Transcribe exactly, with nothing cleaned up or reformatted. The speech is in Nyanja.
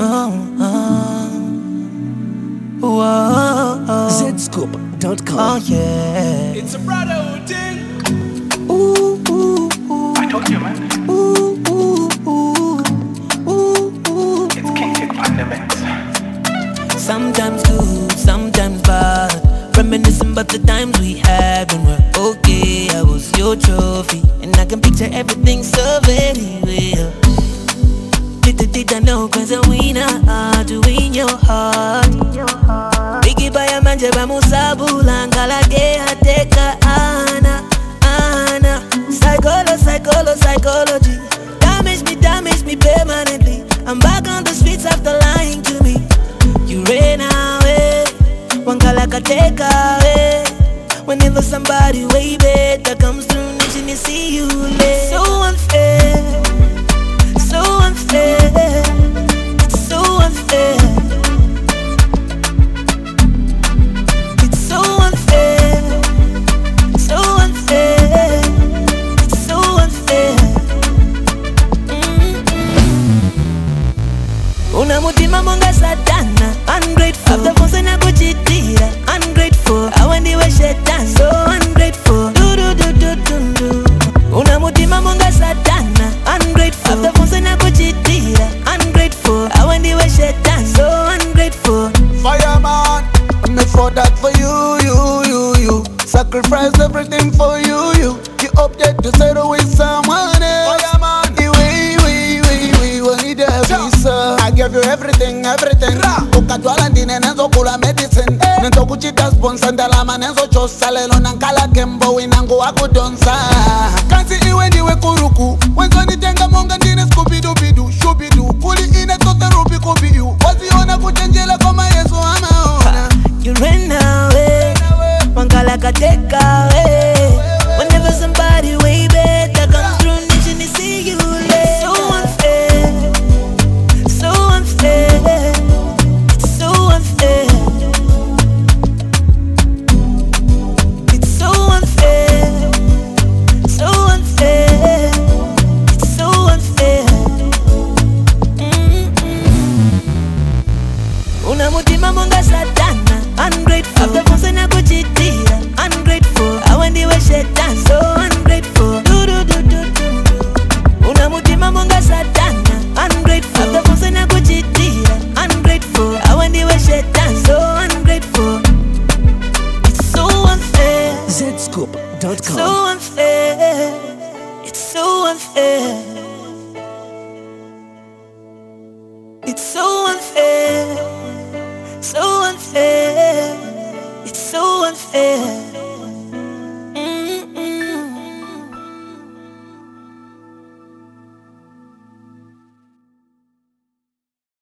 Z Scoop dot com. Oh yeah. It's a brotherhood thing. Ooh, ooh, ooh. I told you, man. Ooh, ooh, ooh. Ooh, ooh. It's King Kid Pandemics. Sometimes good, sometimes bad. Reminiscing about the times we had when we're okay. I was your trophy, and I can picture everything so very well. Little did I know, cause a winner hard to win your heart. Biggie baya manje ba musabula ngalage hateka ana ana. Psycholo, psycholo, psychology damage me, damage me permanently. I'm back on the streets after lying to me. You ran away, wangala kateka away. Whenever somebody way better comes through, nation you see you late. So unfair, so unfair, it's so unfair. It's so unfair, so unfair, it's so unfair. Mm-hmm. Una mutima monga satana, ungrateful. After phone sena kuchitira, ungrateful. I want the way shetan, so ungrateful. Do do do do do do. Una mutima monga satana, ungrateful. After phone sena kuchitira, ungrateful. I want the way shetan, so ungrateful. Fireman, I'm not for that for you, you, you, you. Sacrifice everything for you, you. You update to settle with someone else. Fireman, we, we, we, we, we need a visa. I give you everything, everything. Ukatwala ndine nenzo kula medicine. Nenzo kuchita sponsor ndalama nenzo chosa. Lelo nankala kembo winangu wakudonsa. Kansi iwe niwe kuruku. Wenzo nitenga monga ndine skubidu bidu. Shubidu, kuli ine tote rupi kubi you. Waziona kuchenjela kama Yesu amaona. You ran away, wangala kateka away. Whenever somebody way better comes through, nation they see you late. So unfair, so unfair, it's so unfair. It's so unfair, so unfair, it's so unfair. Mm-hmm. Una mutima monga satana, ungrateful. After phone sena kuchitira, ungrateful. I want the way shetan, so ungrateful. Do do do do do. Una mutima monga satana, ungrateful. After phone sena kuchitira, ungrateful. I want the way shetan, so ungrateful. It's so unfair, Z Scoop dot com. so unfair. It's so unfair. It's so unfair, so unfair. It's so unfair.